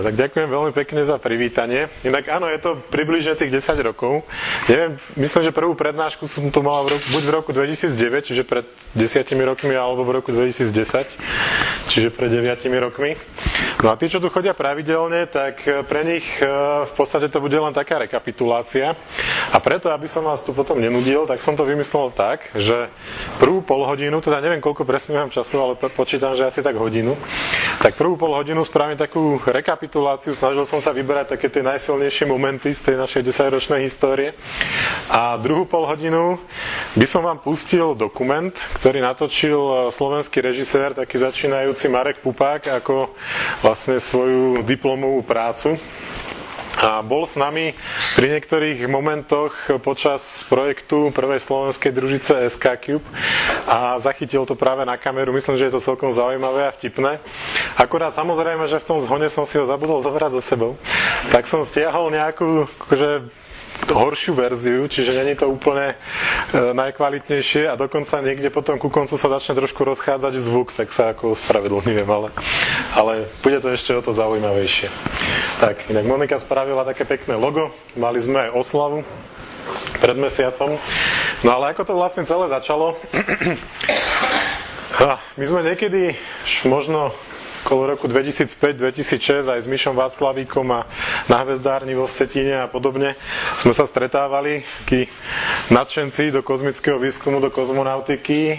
Tak ďakujem veľmi pekne za privítanie. Inak áno, je to približne tých 10 rokov. Neviem, myslím, že prvú prednášku som tu mal buď v roku 2009, čiže pred 10 rokmi, alebo v roku 2010, čiže pred 9 rokmi. No a tí, čo tu chodia pravidelne, tak pre nich v podstate to bude len taká rekapitulácia. A preto, aby som vás tu potom nenudil, tak som to vymyslel tak, že prvú polhodinu, teda neviem, koľko presne mám času, ale počítam, že asi tak hodinu, tak prvú polhodinu spravím takú rekapituláciu, snažil som sa vyberať také tie najsilnejšie momenty z tej našej 10-ročnej histórie. A druhú polhodinu by som vám pustil dokument, ktorý natočil slovenský režisér, taký začínajúci Marek Pupák, ako vlastne svoju diplomovú prácu. A bol s nami pri niektorých momentoch počas projektu prvej slovenskej družice SK Cube a zachytil to práve na kameru. Myslím, že je to celkom zaujímavé a vtipné. Akurát samozrejme, že v tom zhone som si ho zabudol zobrať so sebou. Tak som stiahol nejakú horšiu verziu, čiže není to úplne najkvalitnejšie a dokonca niekde potom ku koncu sa začne trošku rozchádzať zvuk, tak sa ako spravedlňujem, ale bude to ešte o to zaujímavejšie. Tak, inak Monika spravila také pekné logo, mali sme aj oslavu pred mesiacom, no ale ako to vlastne celé začalo? My sme niekedy možno okolo roku 2005-2006 aj s Mišom Václavíkom a na Hvezdárni vo Vsetíne a podobne sme sa stretávali, takí nadšenci do kozmického výskumu, do kozmonautiky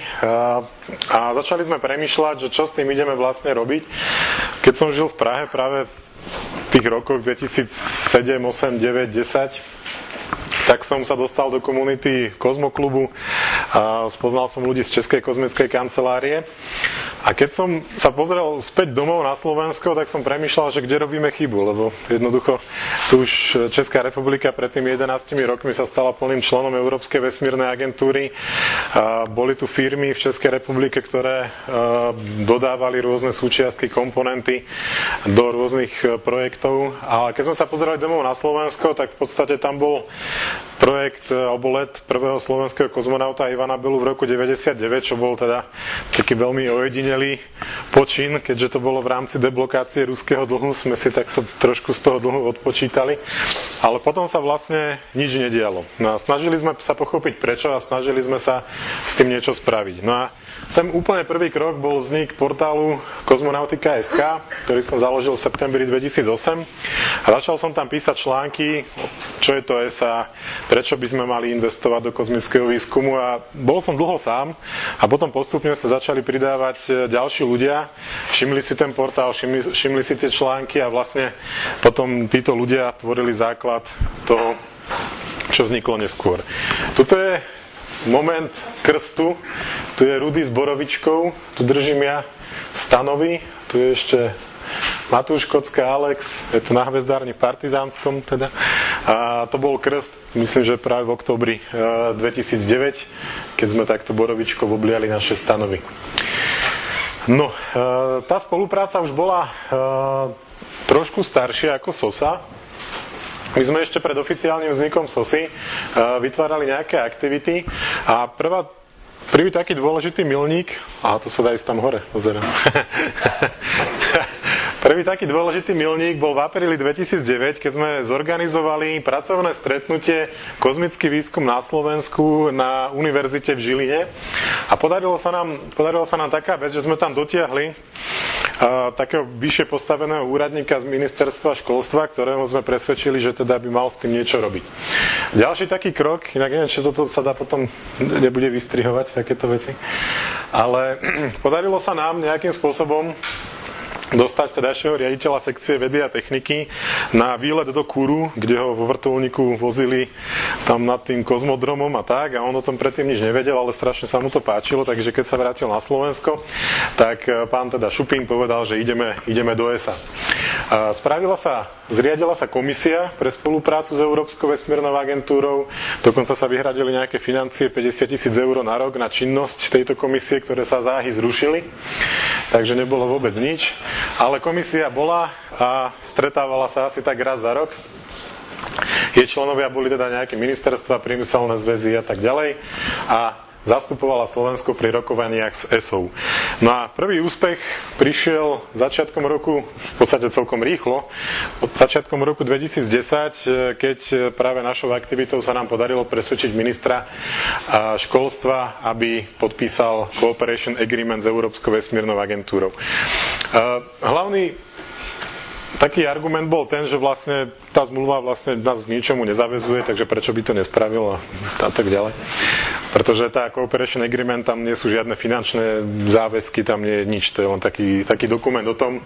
a začali sme premýšľať, že čo s tým ideme vlastne robiť. Keď som žil v Prahe práve v tých rokoch 2007, 8, 9, 10, tak som sa dostal do komunity Kozmoklubu a spoznal som ľudí z Českej kozmickej kancelárie. A keď som sa pozrel späť domov na Slovensko, tak som premýšľal, že kde robíme chybu, lebo jednoducho tu už Česká republika pred tými 11 rokmi sa stala plným členom Európskej vesmírnej agentúry. A boli tu firmy v Českej republike, ktoré dodávali rôzne súčiastky, komponenty do rôznych projektov. A keď sme sa pozerali domov na Slovensko, tak v podstate tam bol projekt alebo let prvého slovenského kozmonauta Ivana Belu v roku 99, čo bol teda taký veľmi ojedinelý počin, keďže to bolo v rámci deblokácie ruského dlhu, sme si takto trošku z toho dlhu odpočítali, ale potom sa vlastne nič nedialo. No a snažili sme sa pochopiť prečo a snažili sme sa s tým niečo spraviť. No a ten úplne prvý krok bol vznik portálu Kozmonautika.sk, ktorý som založil v septembri 2008 a začal som tam písať články, čo je to ESA, prečo by sme mali investovať do kozmického výskumu a bol som dlho sám a potom postupne sa začali pridávať ďalší ľudia, všimli si ten portál, všimli si tie články a vlastne potom títo ľudia tvorili základ toho, čo vzniklo neskôr. Tuto je moment krstu, tu je Rudy s borovičkou, tu držím ja Stanovi, tu je ešte Matúš Kocka, Alex, je tu na Hvezdárni v Partizánskom teda. A to bol krst, myslím, že práve v októbri 2009, keď sme takto borovičkou obliali naše stanovy. No, tá spolupráca už bola trošku staršia ako SOSA. My sme ešte pred oficiálnym vznikom SOSy vytvárali nejaké aktivity a prvý taký dôležitý milník, a to sa dá ísť tam hore, pozerám. Prvý taký dôležitý milník bol v apríli 2009, keď sme zorganizovali pracovné stretnutie Kozmický výskum na Slovensku na univerzite v Žiline. A podarilo sa nám taká vec, že sme tam dotiahli takého vyššie postaveného úradníka z ministerstva školstva, ktorého sme presvedčili, že teda by mal s tým niečo robiť. Ďalší taký krok, inak neviem, či toto sa dá potom nebude vystrihovať, takéto veci, ale podarilo sa nám nejakým spôsobom dostať vtedajšieho riaditeľa sekcie vedy a techniky na výlet do Kuru, kde ho vo vrtuľníku vozili tam nad tým kozmodromom a tak, a on o tom predtým nič nevedel, ale strašne sa mu to páčilo, takže keď sa vrátil na Slovensko, tak pán teda Šupín povedal, že ideme do ESA. Zriadila sa komisia pre spoluprácu s Európskou vesmírnou agentúrou, dokonca sa vyhradili nejaké financie 50 000 eur na rok na činnosť tejto komisie, ktoré sa záhy zrušili, takže nebolo vôbec nič. Ale komisia bola a stretávala sa asi tak raz za rok. Jej členovia boli teda nejaké ministerstva, priemyselné zväzy a tak ďalej. A zastupovala Slovensko pri rokovaniach s ESO. No a prvý úspech prišiel začiatkom roku, v podstate celkom rýchlo, od začiatkom roku 2010, keď práve našou aktivitou sa nám podarilo presvedčiť ministra školstva, aby podpísal Cooperation Agreement s Európskou vesmírnou agentúrou. Hlavný taký argument bol ten, že vlastne tá zmluva vlastne nás k ničomu nezaväzuje, takže prečo by to nespravil a tak ďalej. Pretože tá Cooperation Agreement, tam nie sú žiadne finančné záväzky, tam nie je nič. To je len taký dokument o tom,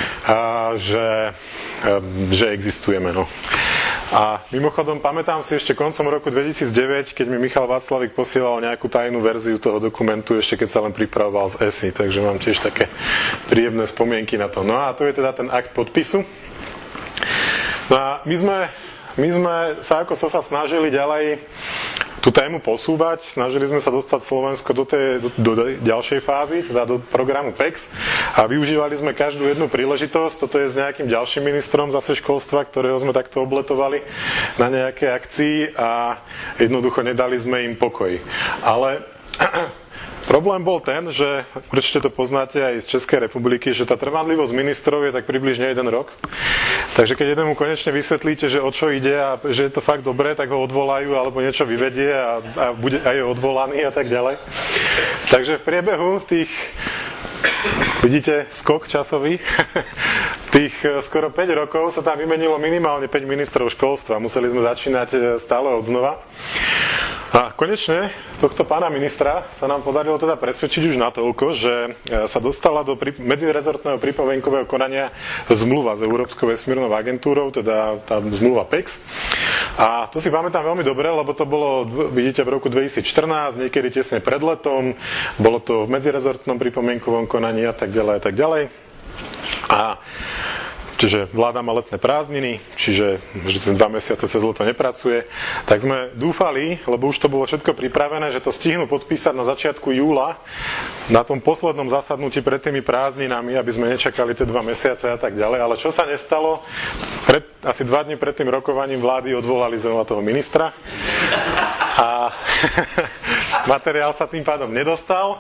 že existujeme. No. A mimochodom, pamätám si ešte koncom roku 2009, keď mi Michal Václavík posielal nejakú tajnú verziu toho dokumentu, ešte keď sa len pripravoval z ESI, takže mám tiež také príjemné spomienky na to. No a to je teda ten akt podpisu. No a my sme sa ako sa snažili ďalej tú tému posúvať, snažili sme sa dostať Slovensko do ďalšej fázy, teda do programu PEX a využívali sme každú jednu príležitosť, toto je s nejakým ďalším ministrom zase školstva, ktorého sme takto obletovali na nejaké akcii a jednoducho nedali sme im pokoj. Ale problém bol ten, že určite to poznáte aj z Českej republiky, že tá trvanlivosť ministrov je tak približne 1 rok. Takže keď jednému konečne vysvetlíte, že o čo ide a že je to fakt dobré, tak ho odvolajú alebo niečo vyvedie a je odvolaný a tak ďalej. Takže v priebehu tých, vidíte, skok časový, tých skoro 5 rokov sa tam vymenilo minimálne 5 ministrov školstva. Museli sme začínať stále od znova. A konečne tohto pána ministra sa nám podarilo teda presvedčiť už natoľko, že sa dostala do medzirezortného pripomienkového konania zmluva s Európskou vesmírnou agentúrou, teda tá zmluva PEX. A to si pamätám veľmi dobre, lebo to bolo, vidíte, v roku 2014, niekedy tesne pred letom, bolo to v medzirezortnom pripomienkovom konaní a tak ďalej a tak ďalej. A čiže vláda má letné prázdniny, čiže 2 mesiace cez leto nepracuje. Tak sme dúfali, lebo už to bolo všetko pripravené, že to stihnú podpísať na začiatku júla, na tom poslednom zasadnutí pred tými prázdninami, aby sme nečakali tie 2 mesiace a tak ďalej. Ale čo sa nestalo? Asi 2 dni pred tým rokovaním vlády odvolali znova toho ministra. A materiál sa tým pádom nedostal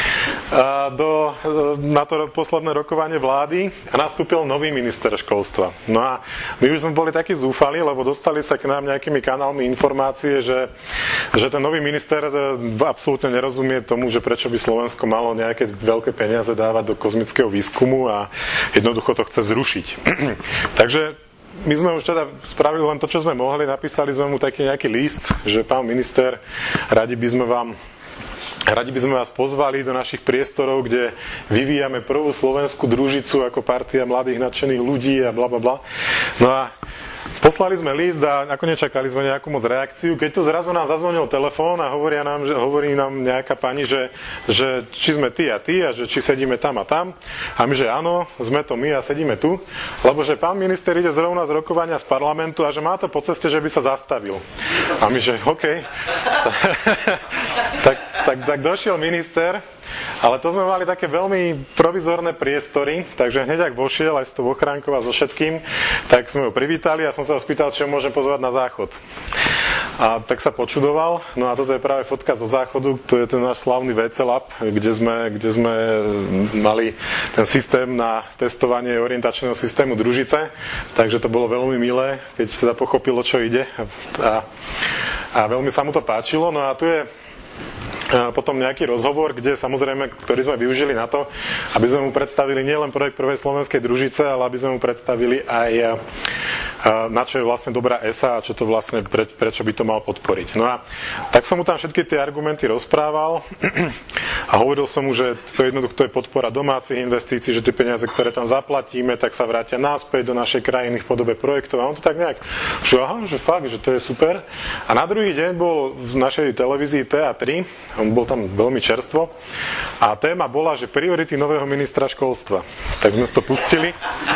na to posledné rokovanie vlády a nastúpil nový minister školstva. No a my už sme boli takí zúfali, lebo dostali sa k nám nejakými kanálmi informácie, že ten nový minister absolútne nerozumie tomu, že prečo by Slovensko malo nejaké veľké peniaze dávať do kozmického výskumu a jednoducho to chce zrušiť. Takže my sme už teda spravili len to, čo sme mohli, napísali sme mu taký nejaký list, že pán minister, radi by sme vás pozvali do našich priestorov, kde vyvíjame prvú slovenskú družicu ako partia mladých nadšených ľudí a blablabla. No a poslali sme list a ako nečakali sme nejakú moc reakciu. Keď tu zrazu nám zazvonil telefón a hovorí nám nejaká pani, že či sme ty a že či sedíme tam a tam. A my, že áno, sme to my a sedíme tu. Lebo že pán minister ide zrovna z rokovania z parlamentu a že má to po ceste, že by sa zastavil. A my, že OK. tak došiel minister. Ale to sme mali také veľmi provizorné priestory, takže hneď ak vošiel aj s tou ochránkou a so všetkým, tak sme ho privítali a som sa ho spýtal, či ho môžem pozvať na záchod. A tak sa počudoval. No a toto je práve fotka zo záchodu, to je ten náš slavný WC Lab, kde sme mali ten systém na testovanie orientačného systému družice, takže to bolo veľmi milé, keď teda pochopilo, čo ide a veľmi sa mu to páčilo. No a tu je potom nejaký rozhovor, ktorý sme využili na to, aby sme mu predstavili nielen projekt prvej slovenskej družice, ale aby sme mu predstavili aj na čo je vlastne dobrá ESA a čo to vlastne, prečo by to mal podporiť. No a tak som mu tam všetky tie argumenty rozprával a hovoril som mu, že to jednoducho to je podpora domácich investícií, že tie peniaze, ktoré tam zaplatíme, tak sa vrátia naspäť do našej krajiny v podobe projektov. A on to tak nejak, že fakt, že to je super. A na druhý deň bol v našej televízii TA3, on bol tam veľmi čerstvo a téma bola, že priority nového ministra školstva. Tak sme to pustili.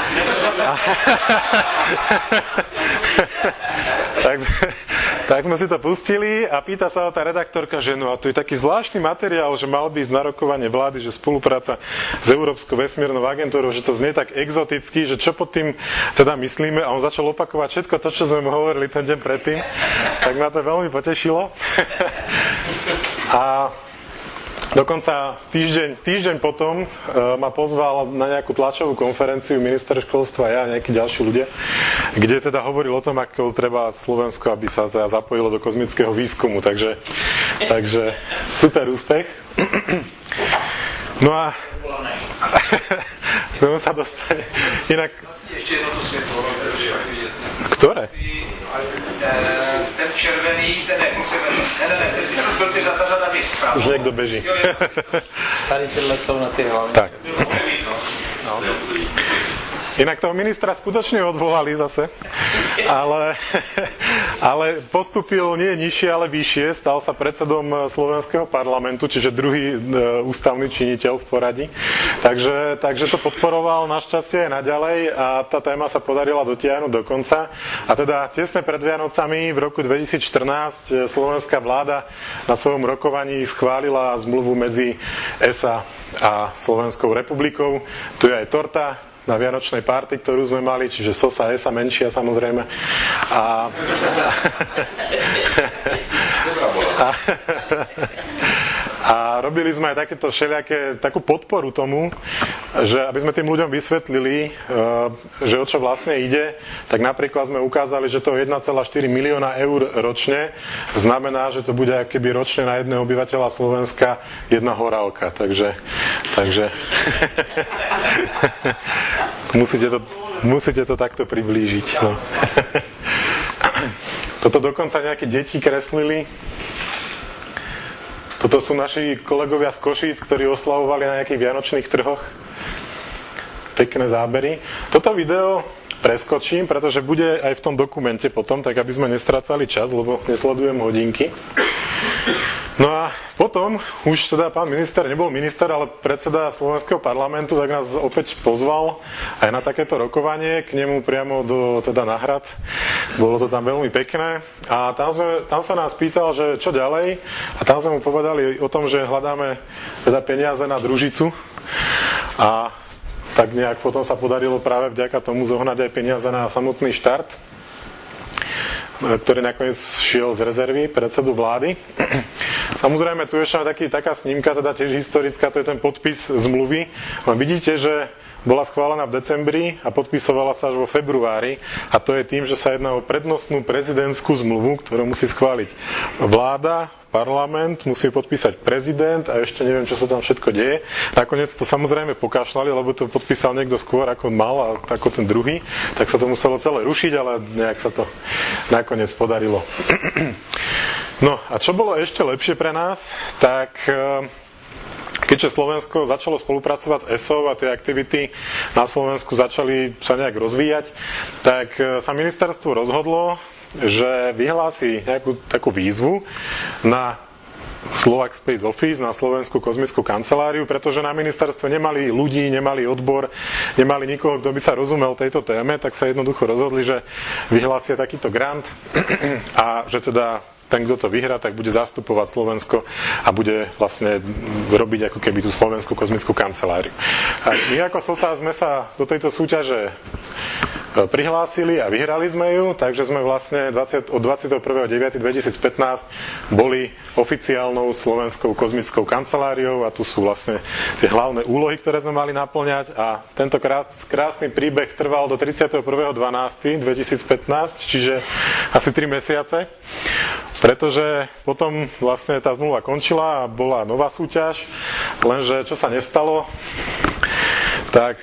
Tak sme si to pustili a pýta sa tá redaktorka, že no a to je taký zvláštny materiál, že mal by ísť na rokovanie vlády, že spolupráca s Európskou vesmírnou agentúrou, že to znie tak exoticky, že čo pod tým teda myslíme, a on začal opakovať všetko to, čo sme mu hovorili ten deň predtým, tak ma to veľmi potešilo. A dokonca týždeň potom ma pozval na nejakú tlačovú konferenciu minister školstva a ja a nejakí ďalší ľudia, kde teda hovoril o tom, ako treba Slovensko, aby sa teda zapojilo do kozmického výskumu. Takže super úspech. No a tomu sa dostane. Inak... Ešte jedno to svetlo. Ktoré? Ten červený, ten nekonservený. Ne, to byl ty řada běž. Už niekto beží. Tady tyhle jsou na ty hlavní. Tak. Inak toho ministra skutočne odvolali zase, ale postupil nie nižšie, ale vyššie. Stal sa predsedom slovenského parlamentu, čiže druhý ústavný činiteľ v poradí. Takže to podporoval našťastie aj naďalej a tá téma sa podarila dotiahnuť do konca. A teda tesne pred Vianocami v roku 2014 slovenská vláda na svojom rokovaní schválila zmluvu medzi ESA a Slovenskou republikou. Tu je aj torta na vianočnej party, ktorú sme mali, čiže sosa, esa menšia samozrejme. A robili sme aj takú podporu tomu, že aby sme tým ľuďom vysvetlili, že o čo vlastne ide, tak napríklad sme ukázali, že to 1,4 milióna eur ročne znamená, že to bude akoby ročne na jedného obyvateľa Slovenska jedna horálka. Takže musíte to takto priblížiť. No. Toto dokonca nejaké deti kreslili. Toto sú naši kolegovia z Košíc, ktorí oslavovali na nejakých vianočných trhoch. Pekné zábery. Toto video preskočím, pretože bude aj v tom dokumente potom, tak aby sme nestracali čas, lebo nesledujem hodinky. No a potom, už teda pán minister nebol minister, ale predseda Slovenského parlamentu, tak nás opäť pozval aj na takéto rokovanie, k nemu priamo na hrad. Bolo to tam veľmi pekné a tam sa nás pýtal, že čo ďalej, a tam sme mu povedali o tom, že hľadáme teda peniaze na družicu a tak nejak potom sa podarilo práve vďaka tomu zohnať aj peniaze na samotný štart, ktorý nakoniec šiel z rezervy predsedu vlády. Samozrejme, tu je ešte taká snímka, teda tiež historická, to je ten podpis zmluvy. Vidíte, že bola schválená v decembri a podpisovala sa až vo februári a to je tým, že sa jedná o prednostnú prezidentskú zmluvu, ktorú musí schváliť vláda, parlament, musí podpísať prezident a ešte neviem, čo sa tam všetko deje. Nakoniec to samozrejme pokašľali, lebo to podpísal niekto skôr, ako mal, a ako ten druhý, tak sa to muselo celé rušiť, ale nejak sa to nakoniec podarilo. No a čo bolo ešte lepšie pre nás, tak keďže Slovensko začalo spolupracovať s ESO a tie aktivity na Slovensku začali sa nejak rozvíjať, tak sa ministerstvo rozhodlo, že vyhlási nejakú takú výzvu na Slovak Space Office, na Slovenskú kozmickú kanceláriu, pretože na ministerstve nemali ľudí, nemali odbor, nemali nikoho, kto by sa rozumel tejto téme, tak sa jednoducho rozhodli, že vyhlásia takýto grant a že teda ten, kto to vyhrá, tak bude zastupovať Slovensko a bude vlastne robiť ako keby tú Slovenskú kozmickú kanceláriu. A my ako SOSA sme sa do tejto súťaže prihlásili a vyhrali sme ju, takže sme vlastne od 21.9.2015 boli oficiálnou Slovenskou kozmickou kanceláriou a tu sú vlastne tie hlavné úlohy, ktoré sme mali naplňať a tento krásny príbeh trval do 31.12.2015, čiže asi 3 mesiace. Pretože potom vlastne tá zmluva končila a bola nová súťaž, lenže čo sa nestalo, tak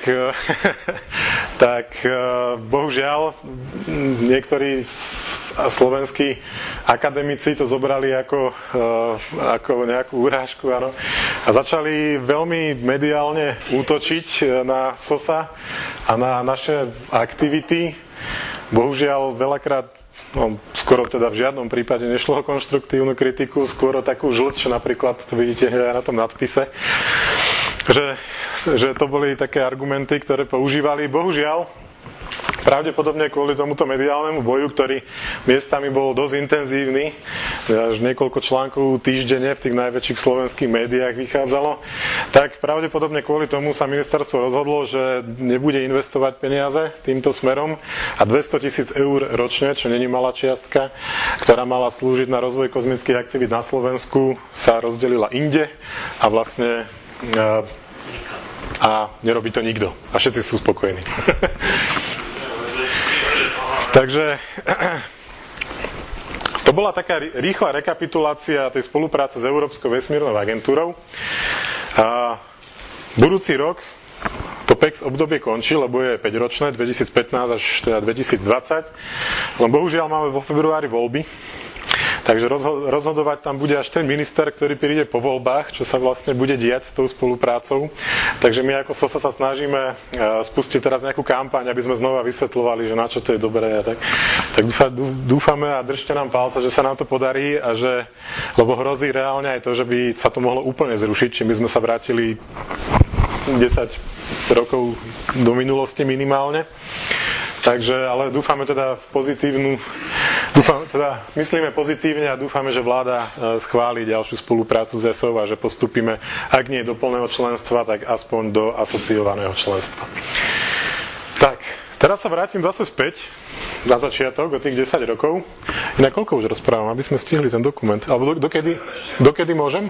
bohužiaľ niektorí slovenskí akademici to zobrali ako nejakú urážku, áno, a začali veľmi mediálne útočiť na SOSA a na naše aktivity. Bohužiaľ veľakrát, skoro teda v žiadnom prípade nešlo o konštruktívnu kritiku, skôr o takú žlč, napríklad to vidíte aj na tom nadpise, že to boli také argumenty, ktoré používali. Bohužiaľ, pravdepodobne kvôli tomuto mediálnemu boju, ktorý miestami bol dosť intenzívny, až niekoľko článkov týždenne v tých najväčších slovenských médiách vychádzalo, tak pravdepodobne kvôli tomu sa ministerstvo rozhodlo, že nebude investovať peniaze týmto smerom a 200 000 eur ročne, čo není malá čiastka, ktorá mala slúžiť na rozvoj kozmických aktivít na Slovensku, sa rozdelila inde a vlastne a nerobí to nikto. A všetci sú spokojní. Takže to bola taká rýchla rekapitulácia tej spolupráce s Európskou vesmírnou agentúrou. A budúci rok to PEX obdobie končí, lebo je 5-ročné, 2015 až teda 2020. Len bohužiaľ máme vo februári voľby. Takže rozhodovať tam bude až ten minister, ktorý príde po voľbách, čo sa vlastne bude diať s tou spoluprácou. Takže my ako SOSA sa snažíme spustiť teraz nejakú kampaň, aby sme znova vysvetľovali, že na čo to je dobré a tak. Tak dúfame a držte nám palce, že sa nám to podarí a že, lebo hrozí reálne aj to, že by sa to mohlo úplne zrušiť, čím by sme sa vrátili 10 rokov do minulosti minimálne. Takže, ale dúfame teda myslíme pozitívne a dúfame, že vláda schváli ďalšiu spoluprácu s ESO a že postupíme, ak nie do plného členstva, tak aspoň do asociovaného členstva. Tak, teraz sa vrátim zase späť na začiatok, o tých 10 rokov. Na koľko už rozprávam, aby sme stihli ten dokument? Alebo dokedy môžem?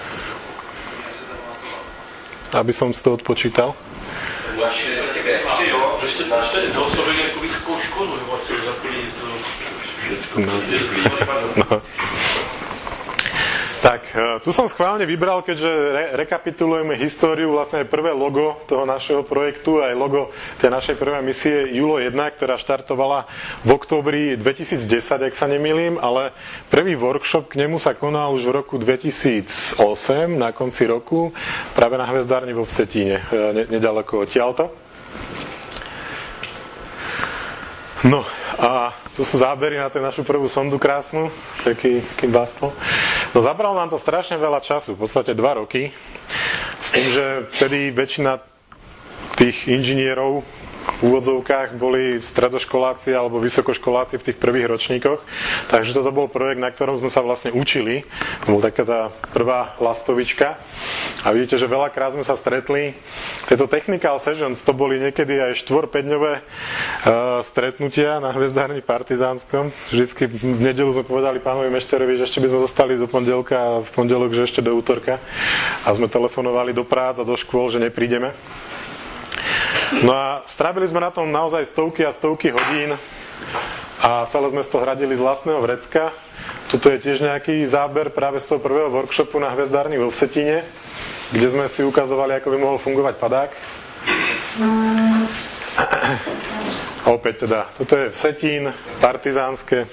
Aby som si to odpočítal. Ještě oslovili jako vysokou školu, nebo co je za No. Tak, tu som schválne vybral, keďže rekapitulujeme históriu, vlastne aj prvé logo toho našeho projektu, aj logo tej našej prvej misie Julo 1, ktorá štartovala v októbri 2010, ak sa nemýlim, ale prvý workshop k nemu sa konal už v roku 2008, na konci roku, práve na Hvezdárni vo Vsetíne, nedaleko odtiaľto. No a tu sú zábery na tú našu prvú sondu krásnu, taký bastol. No zabralo nám to strašne veľa času, v podstate 2 roky, s tým, že vtedy väčšina tých inžinierov v úvodzovkách boli stredoškoláci alebo vysokoškoláci v tých prvých ročníkoch. Takže toto bol projekt, na ktorom sme sa vlastne učili. To bol taká tá prvá lastovička. A vidíte, že veľakrát sme sa stretli. Tieto technical sessions, to boli niekedy aj 4-5-dňové stretnutia na Hvezdárni Partizánskom. Vždycky v nedeľu sme povedali pánovi Mešterovi, že ešte by sme zostali do pondelka a v pondelok, že ešte do útorka. A sme telefonovali do prác a do škôl, že neprídeme. No a strávili sme na tom naozaj stovky a stovky hodín a celé sme z toho hradili z vlastného vrecka. Tuto je tiež nejaký záber práve z toho prvého workshopu na Hvezdárni vo Vsetíne, kde sme si ukazovali, ako by mohol fungovať padák. A opäť teda, toto je Vsetín, partizánske.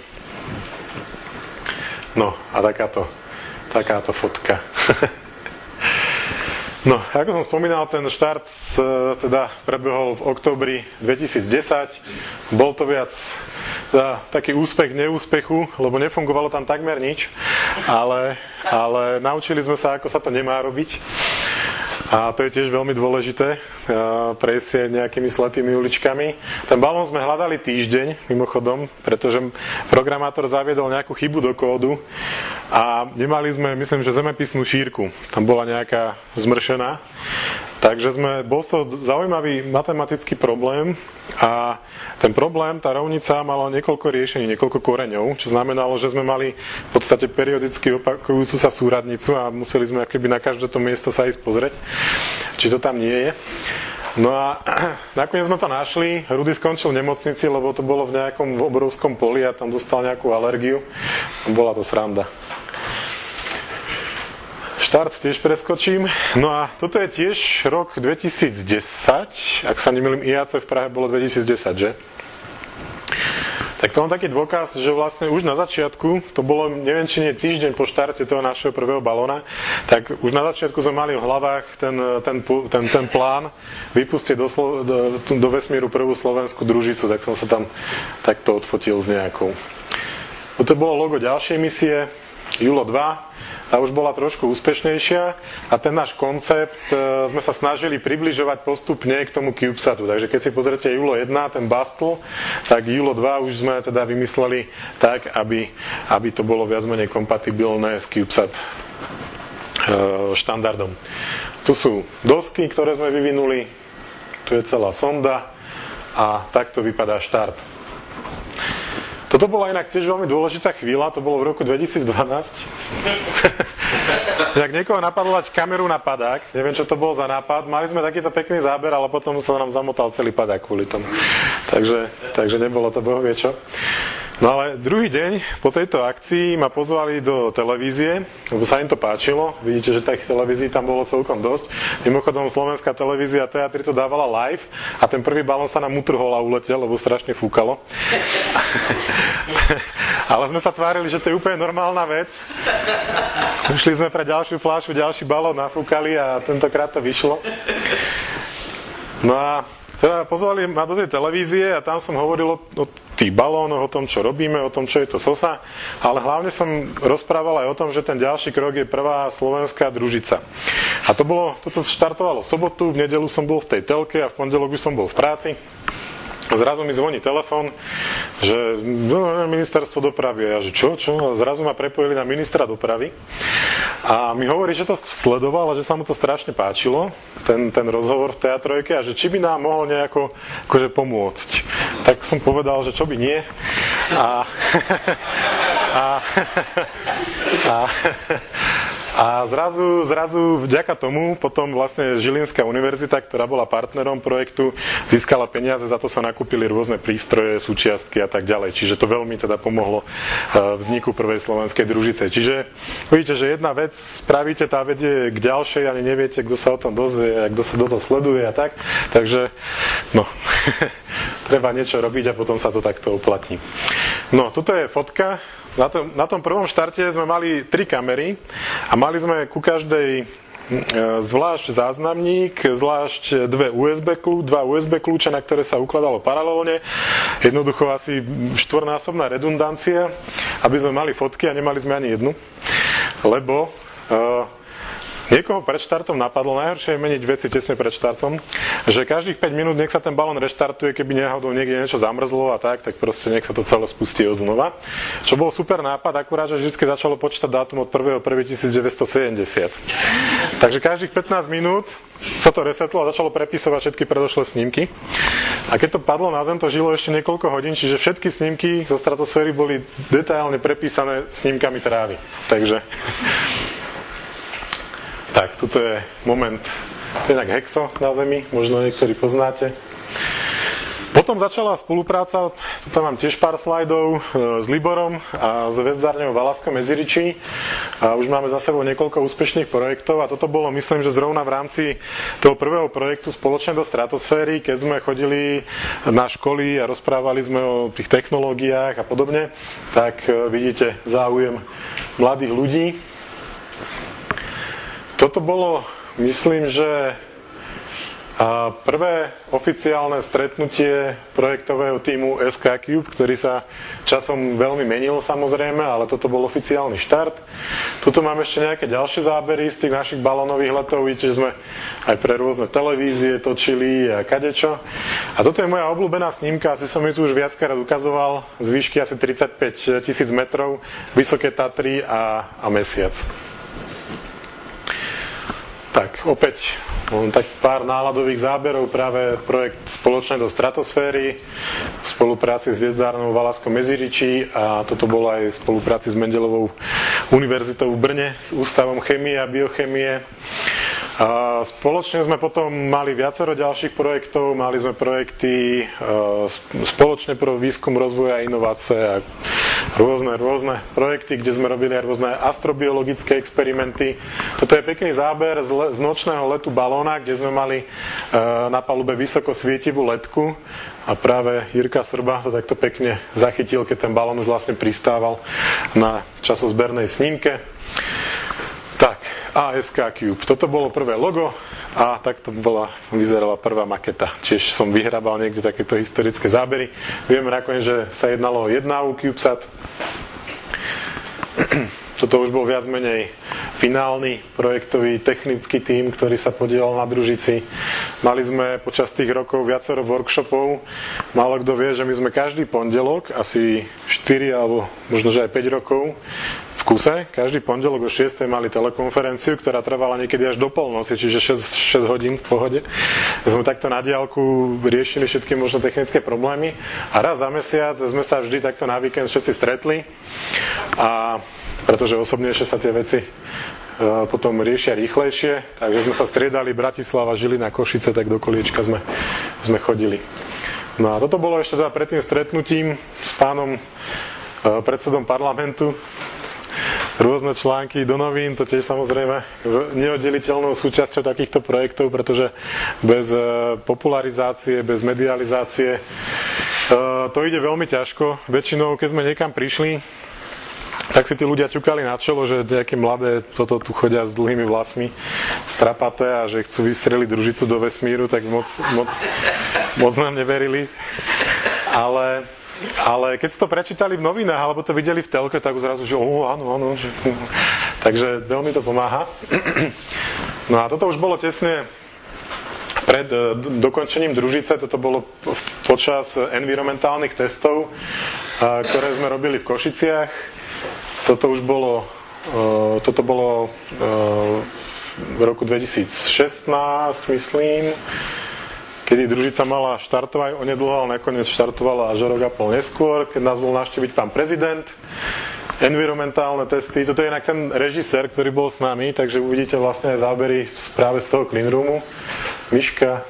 No a takáto fotka. No, ako som spomínal, ten štart teda prebehol v októbri 2010. Bol to viac taký úspech neúspechu, lebo nefungovalo tam takmer nič, ale naučili sme sa, ako sa to nemá robiť. A to je tiež veľmi dôležité, prejsť si nejakými slepými uličkami. Ten balón sme hľadali týždeň, mimochodom, pretože programátor zaviedol nejakú chybu do kódu a nemali sme, myslím, že zemepisnú šírku. Tam bola nejaká zmršená. Takže bol to zaujímavý matematický problém a ten problém, tá rovnica mala niekoľko riešení, niekoľko koreňov, čo znamenalo, že sme mali v podstate periodicky opakujúcu sa súradnicu a museli sme akoby na každé to miesto sa ísť pozrieť, či to tam nie je. No a nakoniec sme to našli, Rudy skončil v nemocnici, lebo to bolo v nejakom obrovskom poli a tam dostal nejakú alergiu. Bola to sranda. Štart tiež preskočím. No a toto je tiež rok 2010. Ak sa nemýlim, IAC v Prahe bolo 2010, že? Tak to mám taký dôkaz, že vlastne už na začiatku, to bolo neviem, či nie týždeň po štarte toho našeho prvého balóna, tak už na začiatku sme mali v hlavách ten plán vypustiť do vesmíru prvú slovenskú družicu, tak som sa tam takto odfotil s nejakou. Toto bolo logo ďalšej misie, Julo 2. a už bola trošku úspešnejšia a ten náš koncept sme sa snažili približovať postupne k tomu CubeSatu. Takže keď si pozrite Julo 1, ten Bastel, tak Julo 2 už sme teda vymysleli tak, aby to bolo viac menej kompatibilné s CubeSat štandardom. Tu sú dosky, ktoré sme vyvinuli, tu je celá sonda a takto vypadá štart. Toto bola inak tiež veľmi dôležitá chvíľa, to bolo v roku 2012. Jak niekoho napadlo dať kameru na padák, neviem, čo to bol za nápad, mali sme takýto pekný záber, ale potom sa nám zamotal celý padák kvôli tomu. Takže nebolo to bohvie čo. No ale druhý deň po tejto akcii ma pozvali do televízie, lebo sa im to páčilo. Vidíte, že tých televízií tam bolo celkom dosť. Mimochodom slovenská televízia TA3 to dávala live a ten prvý balón sa nám utrhol a uletel, lebo strašne fúkalo. Ale sme sa tvárili, že to je úplne normálna vec. Šli sme pre ďalšiu fľašu, ďalší balón nafúkali a tentokrát to vyšlo. No a teda pozvali ma do tej televízie a tam som hovoril o tých balónoch, o tom, čo robíme, o tom, čo je to SOSA, ale hlavne som rozprával aj o tom, že ten ďalší krok je prvá slovenská družica. A toto štartovalo v sobotu, v nedeľu som bol v tej telke a v pondelok už som bol v práci. Zrazu mi zvoní telefon, že ministerstvo dopravy. A ja, že čo? A zrazu ma prepojili na ministra dopravy. A mi hovorí, že to sledoval a že sa mu to strašne páčilo, ten rozhovor v TA3 a že či by nám mohol nejako akože pomôcť. Tak som povedal, že čo by nie. A zrazu vďaka tomu potom vlastne Žilinská univerzita, ktorá bola partnerom projektu, získala peniaze, za to sa nakúpili rôzne prístroje, súčiastky a tak ďalej. Čiže to veľmi teda pomohlo vzniku prvej slovenskej družice. Čiže vidíte, že jedna vec spravíte, tá vedie k ďalšej, ani neviete, kto sa o tom dozvie, a kto sa do toho sleduje a tak. Takže, no, treba niečo robiť a potom sa to takto uplatní. No, toto je fotka. Na tom prvom štarte sme mali 3 kamery a mali sme ku každej zvlášť záznamník, zvlášť 2 USB kľúče, na ktoré sa ukladalo paralelne. Jednoducho asi 4-násobná redundancia, aby sme mali fotky a nemali sme ani jednu. Lebo niekoho pred štartom napadlo, najhoršie je meniť veci tesne pred štartom, že každých 5 minút nech sa ten balón reštartuje, keby náhodou niekde niečo zamrzlo a tak proste nech sa to celé spustí od znova. Čo bol super nápad, akurát, že vždy začalo počítať dátum od 1.1.1970. Takže každých 15 minút sa to resetlo a začalo prepisovať všetky predošlé snímky. A keď to padlo na zem, to žilo ešte niekoľko hodín, čiže všetky snímky zo stratosféry boli detailne prepísané snímkami trávy. Takže tak, tuto je moment, to je inak Hexo na Zemi, možno niektorí poznáte. Potom začala spolupráca, tu mám tiež pár slajdov, s Liborom a s hvezdárňou Valasko Meziričí. A už máme za sebou niekoľko úspešných projektov a toto bolo, myslím, že zrovna v rámci toho prvého projektu Spoločne do stratosféry, keď sme chodili na školy a rozprávali sme o tých technológiách a podobne, tak vidíte záujem mladých ľudí. Toto bolo, myslím, že prvé oficiálne stretnutie projektového tímu SK Cube, ktorý sa časom veľmi menil samozrejme, ale toto bol oficiálny štart. Tuto mám ešte nejaké ďalšie zábery z tých našich balónových letov, vidíte, že sme aj pre rôzne televízie točili a kadečo. A toto je moja obľúbená snímka, asi som ju tu už viackrát ukazoval, z výšky asi 35 000 metrov, Vysoké Tatry a Mesiac. Tak, opäť tak pár náladových záberov, práve projekt Spoločne do stratosféry v spolupráci s hvezdárnou Valasko Meziričí a toto bolo aj v spolupráci s Mendelovou univerzitou v Brne s Ústavom chémie a biochemie. A spoločne sme potom mali viacero ďalších projektov, mali sme projekty spoločne pro výskum, rozvoj a inovácie a rôzne projekty, kde sme robili aj rôzne astrobiologické experimenty. Toto je pekný záber z nočného letu balóna, kde sme mali na palube vysoko svietivú ledku a práve Jirka Srba to takto pekne zachytil, keď ten balón už vlastne pristával na časozbernej snímke. Tak, ASK Cube. Toto bolo prvé logo a takto vyzerala prvá maketa. Čiže som vyhrabal niekde takéto historické zábery. Vieme nakoniec, že sa jednalo o 1 CubeSat. Toto už bol viac menej finálny projektový technický tím, ktorý sa podielal na družici. Mali sme počas tých rokov viacero workshopov. Málo kto vie, že my sme každý pondelok, asi 4 alebo možno že aj 5 rokov v kuse, každý pondelok o 6. mali telekonferenciu, ktorá trvala niekedy až do polnoci, čiže 6 hodín v pohode. Sme takto na diaľku riešili všetky možno technické problémy a raz za mesiac sme sa vždy takto na víkend všetci stretli, a pretože osobnejšie sa tie veci potom riešia rýchlejšie, takže sme sa striedali Bratislava, Žilina, Košice, tak do koliečka sme chodili. No a toto bolo ešte teda pred tým stretnutím s pánom predsedom parlamentu. Rôzne články do novín, to tiež samozrejme neoddeliteľnou súčasťou takýchto projektov, pretože bez popularizácie, bez medializácie to ide veľmi ťažko. Väčšinou, keď sme niekam prišli, tak si tí ľudia ťukali na čelo, že nejaké mladé toto tu chodia s dlhými vlasmi, strapaté a že chcú vystreliť družicu do vesmíru, tak moc nám neverili. Ale keď si to prečítali v novinách alebo to videli v telke, tak zrazu, že áno. Takže veľmi to pomáha. No a toto už bolo tesne pred dokončením družice, toto bolo počas environmentálnych testov, ktoré sme robili v Košiciach. Toto bolo v roku 2016, myslím, kedy družica mala štartovať onedlho, ale nakoniec štartovala až rok a pol neskôr, keď nás bol navštíviť pán prezident. Environmentálne testy, toto je inak ten režisér, ktorý bol s nami, takže uvidíte vlastne aj zábery práve z toho clean roomu. Miška,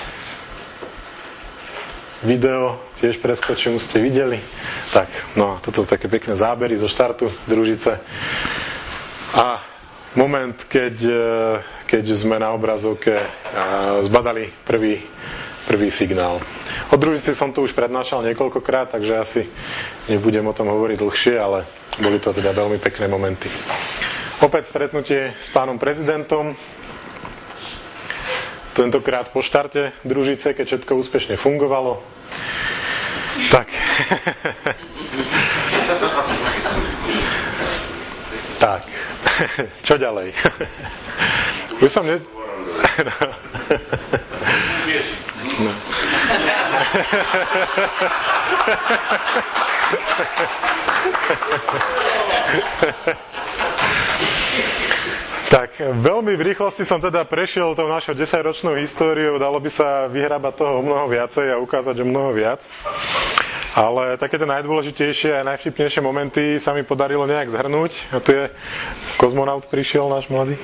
video tiež preskočím, ste videli. Tak, no, toto sú také pekné zábery zo štartu družice. A moment, keď sme na obrazovke zbadali prvý signál. O družici som tu už prednášal niekoľkokrát, takže asi nebudem o tom hovoriť dlhšie, ale boli to teda veľmi pekné momenty. Opäť stretnutie s pánom prezidentom. Tentokrát po štarte družice, keď všetko úspešne fungovalo. Tak. Tak. Čo ďalej? Už som no. Tak, veľmi v rýchlosti som teda prešiel tou našou 10-ročnou históriou, dalo by sa vyhrábať toho o mnoho viacej a ukázať o mnoho viac. Ale také tie najdôležitejšie a najvtipnejšie momenty sa mi podarilo nejak zhrnúť. A tu je kozmonaut prišiel, náš mladý.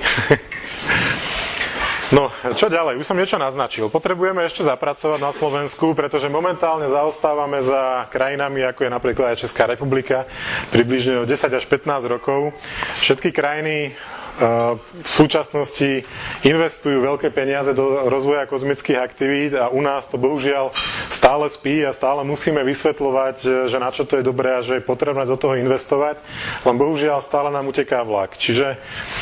No, čo ďalej? Už som niečo naznačil. Potrebujeme ešte zapracovať na Slovensku, pretože momentálne zaostávame za krajinami, ako je napríklad aj Česká republika, približne o 10 až 15 rokov. Všetky krajiny v súčasnosti investujú veľké peniaze do rozvoja kozmických aktivít a u nás to bohužiaľ stále spí a stále musíme vysvetľovať, že na čo to je dobré a že je potrebné do toho investovať, len bohužiaľ stále nám uteká vlak. Čiže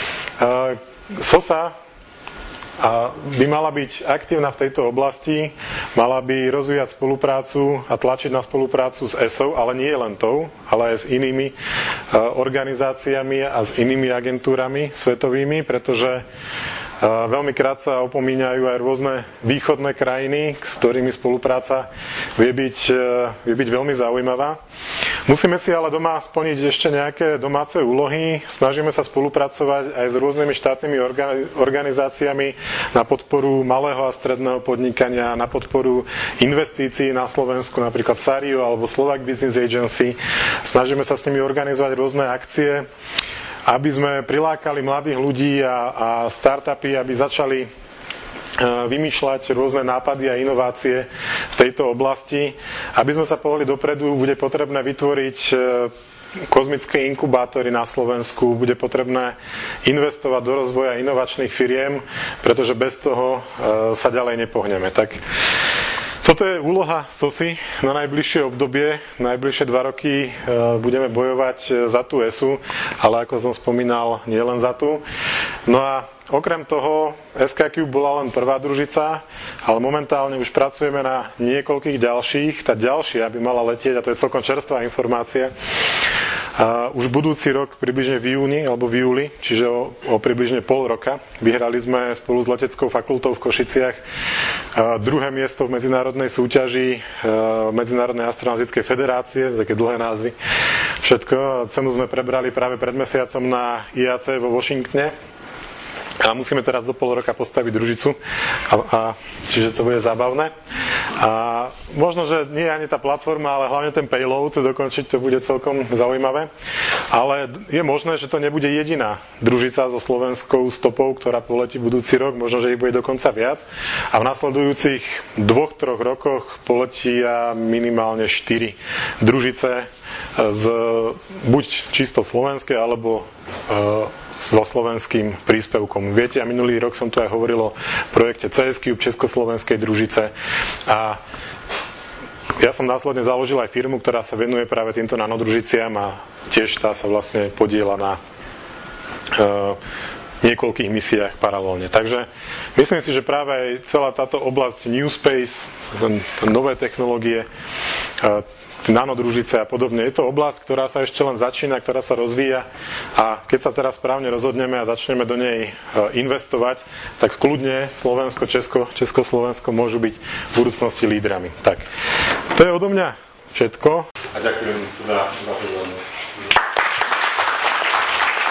SOSA by mala byť aktívna v tejto oblasti, mala by rozvíjať spoluprácu a tlačiť na spoluprácu s ESO, ale nie len tou, ale aj s inými organizáciami a s inými agentúrami svetovými, pretože veľmi krát sa opomínajú aj rôzne východné krajiny, s ktorými spolupráca vie byť veľmi zaujímavá. Musíme si ale doma splniť ešte nejaké domáce úlohy. Snažíme sa spolupracovať aj s rôznymi štátnymi organizáciami na podporu malého a stredného podnikania, na podporu investícií na Slovensku, napríklad SARIO alebo Slovak Business Agency. Snažíme sa s nimi organizovať rôzne akcie, aby sme prilákali mladých ľudí a startupy, aby začali vymýšľať rôzne nápady a inovácie v tejto oblasti. Aby sme sa pohli dopredu, bude potrebné vytvoriť kozmické inkubátory na Slovensku, bude potrebné investovať do rozvoja inovačných firiem, pretože bez toho sa ďalej nepohneme. Tak toto je úloha SOSy na najbližšie obdobie. Najbližšie 2 roky budeme bojovať za tú ESU, ale ako som spomínal, nie len za tú. No a okrem toho SKQ bola len prvá družica, ale momentálne už pracujeme na niekoľkých ďalších. Tá ďalšia by mala letieť, a to je celkom čerstvá informácia, Už budúci rok, približne v júni alebo v júli, čiže o približne pol roka, vyhrali sme spolu s Leteckou fakultou v Košiciach druhé miesto v medzinárodnej súťaži Medzinárodnej astronautickej federácie, také dlhé názvy. Všetko. Cenu sme prebrali práve pred mesiacom na IAC vo Washingtone. A musíme teraz do pol roka postaviť družicu, čiže to bude zábavné. A možno, že nie ani tá platforma, ale hlavne ten payload dokončiť, to bude celkom zaujímavé. Ale je možné, že to nebude jediná družica so slovenskou stopou, ktorá poletí budúci rok, možno, že ich bude dokonca viac. A v nasledujúcich 2-3 rokoch poletia minimálne 4 družice z buď čisto slovenskej, alebo so slovenským príspevkom. Viete, a minulý rok som tu aj hovoril o projekte CS-Cube, Československej družice. A ja som následne založil aj firmu, ktorá sa venuje práve týmto nanodružiciam a tiež tá sa vlastne podieľa na niekoľkých misiách paralelne. Takže myslím si, že práve aj celá táto oblasť New Space, nové technológie, nanodružice a podobne. Je to oblasť, ktorá sa ešte len začína, ktorá sa rozvíja a keď sa teraz správne rozhodneme a začneme do nej investovať, tak kľudne Slovensko, Československo môžu byť v budúcnosti lídrami. Tak, to je odo mňa všetko a ďakujem za pozornosť.